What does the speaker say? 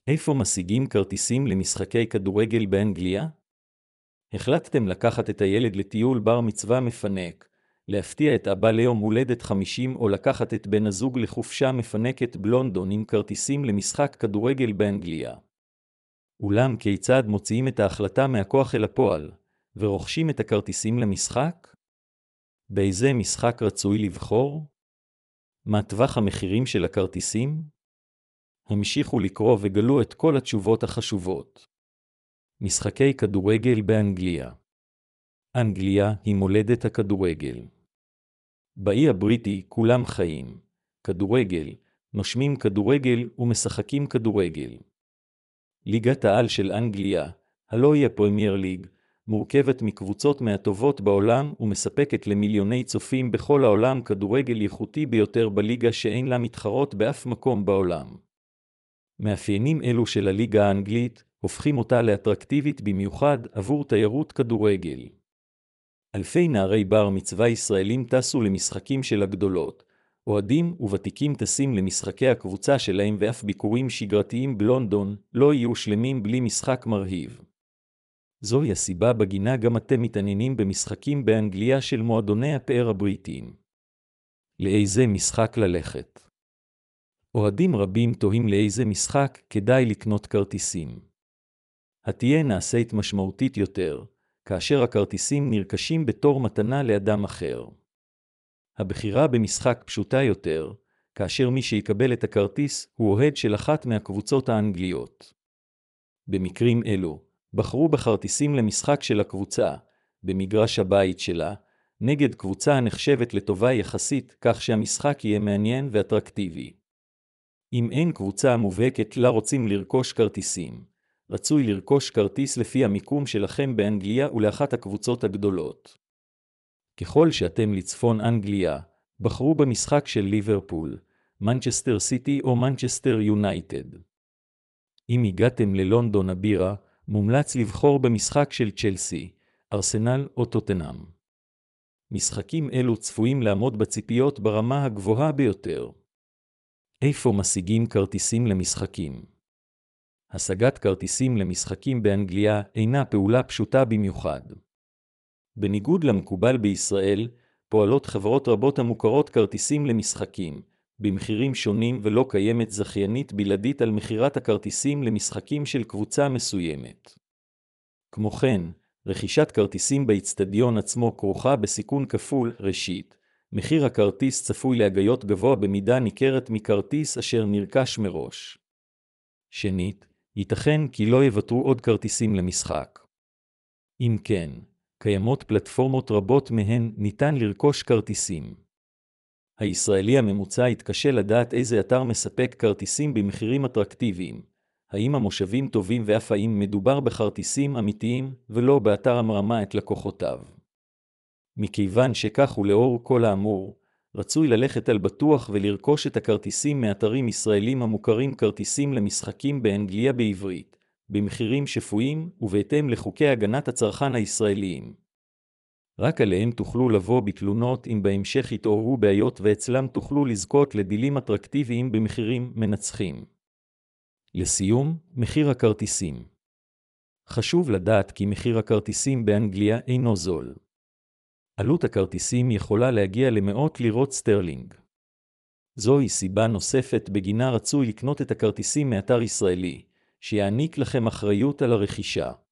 איפה משיגים כרטיסים למשחקי כדורגל באנגליה? החלטתם לקחת את הילד לטיול בר מצווה מפנק, להפתיע את אבא ליום הולדת 50 או לקחת את בן הזוג לחופשה מפנקת בלונדון עם כרטיסים למשחק כדורגל באנגליה. אולם כיצד מוציאים את ההחלטה מהכוח אל הפועל, ורוכשים את הכרטיסים למשחק? באיזה משחק רצוי לבחור? מה טווח המחירים של הכרטיסים? המשיכו לקרוא וגלו את כל התשובות החשובות. משחקי כדורגל באנגליה. אנגליה היא מולדת הכדורגל. באי הבריטי כולם חיים. כדורגל, נושמים כדורגל ומשחקים כדורגל. ליגת העל של אנגליה, הלא היא הפרמייר ליג, מורכבת מקבוצות מהטובות בעולם ומספקת למיליוני צופים בכל העולם כדורגל איכותי ביותר בליגה שאין לה מתחרות באף מקום בעולם. מאפיינים אלו של הליגה האנגלית הופכים אותה לאטרקטיבית במיוחד עבור תיירות כדורגל. אלפי נערי בר מצווה ישראלים טסו למשחקים של הגדולות, אוהדים וותיקים טסים למשחקי הקבוצה שלהם ואף ביקורים שגרתיים בלונדון לא יהיו שלמים בלי משחק מרהיב. זוהי הסיבה בגינה גם אתם מתעניינים במשחקים באנגליה של מועדוני הפאר הבריטיים. לאיזה משחק ללכת? אוהדים רבים תוהים לאיזה משחק כדאי לקנות כרטיסים. התהיה נעשית משמעותית יותר, כאשר הכרטיסים נרכשים בתור מתנה לאדם אחר. הבחירה במשחק פשוטה יותר, כאשר מי שיקבל את הכרטיס הוא אוהד של אחת מהקבוצות האנגליות. במקרים אלו, בחרו בכרטיסים למשחק של הקבוצה, במגרש הבית שלה, נגד קבוצה הנחשבת לטובה יחסית, כך שהמשחק יהיה מעניין ואטרקטיבי. אם אין קבוצה מובהקת לה רוצים לרכוש כרטיסים, רצוי לרכוש כרטיס לפי המיקום שלכם באנגליה ולאחת הקבוצות הגדולות. ככל שאתם לצפון אנגליה, בחרו במשחק של ליברפול, מנצ'סטר סיטי או מנצ'סטר יונייטד. אם הגעתם ללונדון הבירה, מומלץ לבחור במשחק של צ'לסי, ארסנל או טוטנהאם. משחקים אלו צפויים לעמוד בציפיות ברמה הגבוהה ביותר. איפה משיגים כרטיסים למשחקים? השגת כרטיסים למשחקים באנגליה אינה פעולה פשוטה במיוחד. בניגוד למקובל בישראל, פועלות חברות רבות המוכרות כרטיסים למשחקים, במחירים שונים ולא קיימת זכיינית בלעדית על מחירת הכרטיסים למשחקים של קבוצה מסוימת. כמו כן, רכישת כרטיסים באצטדיון עצמו כרוכה בסיכון כפול. ראשית, מחיר הכרטיס צפוי להגיות גבוה במידה ניכרת מכרטיס אשר נרכש מראש. שנית, ייתכן כי לא יוותרו עוד כרטיסים למשחק. אם כן, קיימות פלטפורמות רבות מהן ניתן לרכוש כרטיסים. הישראלי הממוצע יתקשה לדעת איזה אתר מספק כרטיסים במחירים אטרקטיביים, האם המושבים טובים ואף האם מדובר בכרטיסים אמיתיים ולא באתר המרמה את לקוחותיו. מכיוון שכך ולאור כל האמור, רצוי ללכת על בטוח ולרכוש את הכרטיסים מאתרים ישראלים המוכרים כרטיסים למשחקים באנגליה בעברית, במחירים שפויים ובהתאם לחוקי הגנת הצרכן הישראליים. רק עליהם תוכלו לבוא בתלונות אם בהמשך יתעוררו בעיות ואצלם תוכלו לזכות לדילים אטרקטיביים במחירים מנצחים. לסיום, מחיר הכרטיסים. חשוב לדעת כי מחיר הכרטיסים באנגליה אינו זול. עלות הכרטיסים יכולה להגיע למאות לירות סטרלינג. זוהי סיבה נוספת בגינה רצוי לקנות את הכרטיסים מאתר ישראלי, שיעניק לכם אחריות על הרכישה.